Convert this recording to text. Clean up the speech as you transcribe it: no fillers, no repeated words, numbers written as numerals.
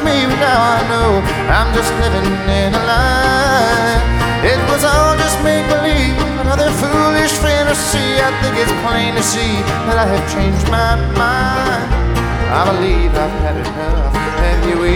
me, but now I know I'm just living in a lie. It was all just make-believe, another foolish fantasy. I think it's plain to see that I have changed my mind. I believe I've had enough. Have you